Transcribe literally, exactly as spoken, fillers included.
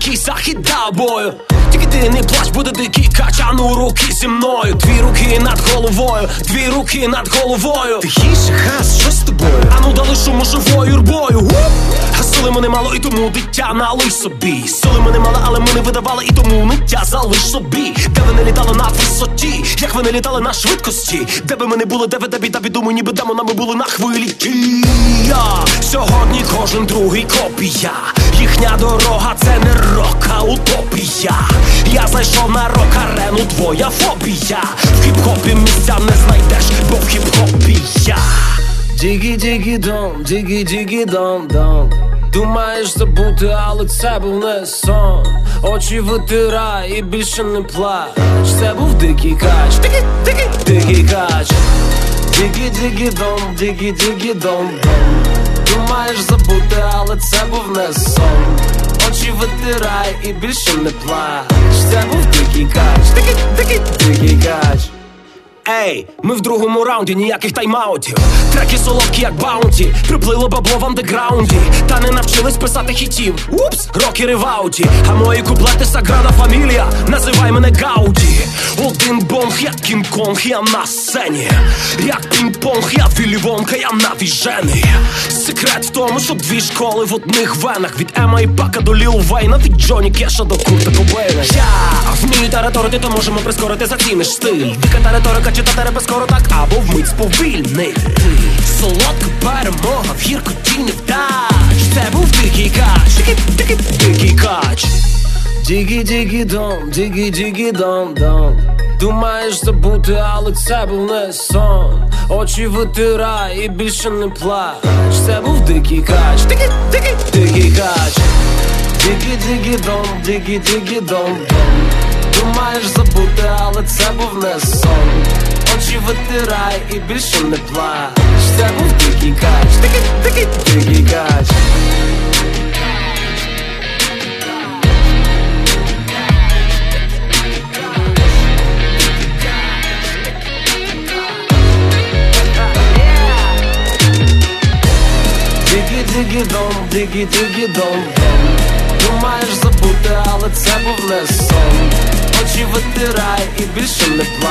дикий захід тобою. Тільки ти не плач, буде дикий кач, а ну руки зі мною. Дві руки над головою, дві руки над головою. Тихіше, газ, що з тобою? А ну дали шуму живою юрбою. А сили мене мало, і тому дитя налий собі. Сили мене мало, але ми не видавали, і тому ниття залиш собі. Де ви не літали на висоті, як ви не літали на швидкості. Де би ми не були, де ви, де бі, де думаю, ніби демонами були на хвилі. І я сьогодні кожен другий копія. Їхня дорога це не рок, а утопія. Я зайшов на рок-арену, твоя фобія. В хіп-хопі місця не знайдеш, бо в хіп-хопі я. Дігі-дігі-дон, дігі-дігі-дон-дон. Думаєш забути, але це був не сон. Очі витирай і більше не плач. Це був дикий кач, дикий, дикий, дикий кач. Дігі-дігі-дон, дігі-дігі-дон-дон. Думаєш забути, але це був не сон. Очі витирай і більше не плач. Це був дикий кач, дикий, дикий, дикий кач. Ей, ми в другому раунді, ніяких тайм-аутів. Треки солодкі, як баунті. Приплило бабло в андеграунді. Та не навчились писати хітів. Упс, рокери в ауті. А мої куплети Саграда Фамілія. Називай мене Гауді. Один бонг, як Кінг-Конг, я на сцені. Як пінг-понг, я Віллі Вонка, я навіжений. Секрет в тому, що дві школи в одних венах. Від Ема і Пака до Ліл Вейна. Від Джоні Кеша до Курта Кобейна. Я вмію тараторити, то можемо прискорити, заціниш стиль. Дика тараторика, читати репи скоро так, або вмить сповільнити. Солодка перемога в гіркоті невдач. Це був дикий кач, дикий, дикий, дикий кач. Дігі-дігі-дон, дігі-дігі-дон-дон. Думаєш забути, але це був не сон. Очі витирай і більше не плач. Це був дикий кач, дикий, дикий, дикий кач. Дігі-дігі-дон, дігі-дігі-дон-дон. Думаєш забути, але це був не сон. Очі витирай і більше не плач. Це був дикий кач, дикий, дикий, дикий кач. Дигі-дигі-дон, дигі-дигі-дон-дон. Думаєш забути, але це був не сон. Очі витирай і більше не плач.